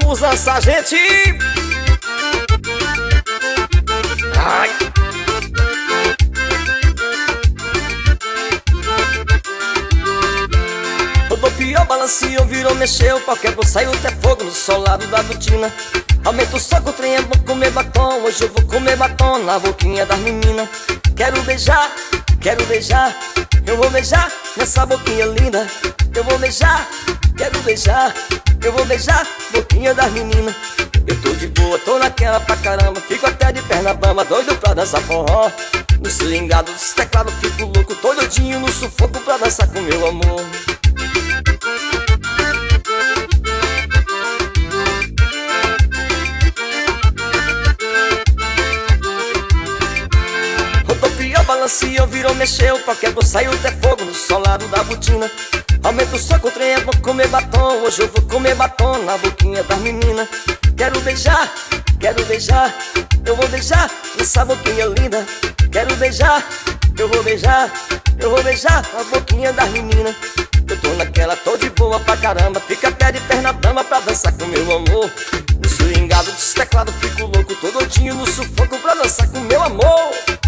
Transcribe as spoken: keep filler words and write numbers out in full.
vamos dançar, gente. Ai. Rodopiou, balanceou, virou, mexeu. Qualquer bolsa saiu até fogo no solado da botina. Aumenta o soco, o trem é bom comer batom. Hoje eu vou comer batom na boquinha das meninas. Quero beijar, quero beijar. Eu vou beijar nessa boquinha linda. Eu vou beijar, quero beijar. Eu vou beijar boquinha das meninas. Eu tô de boa, tô naquela pra caramba. Fico até de perna bamba, doido pra dançar forró. No swingado dos teclados fico louco. Tô doidinho no sufoco pra dançar com meu amor. Rodopiou, balanceou, virou, mexeu. Qualquer bolsa saiu até fogo no solado da botina. Aumenta o soco, o trem é bom comer batom. Hoje eu vou comer batom na boquinha das meninas. Quero beijar, quero beijar. Eu vou beijar nessa boquinha linda. Quero beijar, eu vou beijar. Eu vou beijar a boquinha das meninas. Eu tô naquela, tô de boa pra caramba. Fica até de perna bamba pra dançar com meu amor. No swingado dos teclados fico louco. Tô doidinho no sufoco pra dançar com meu amor.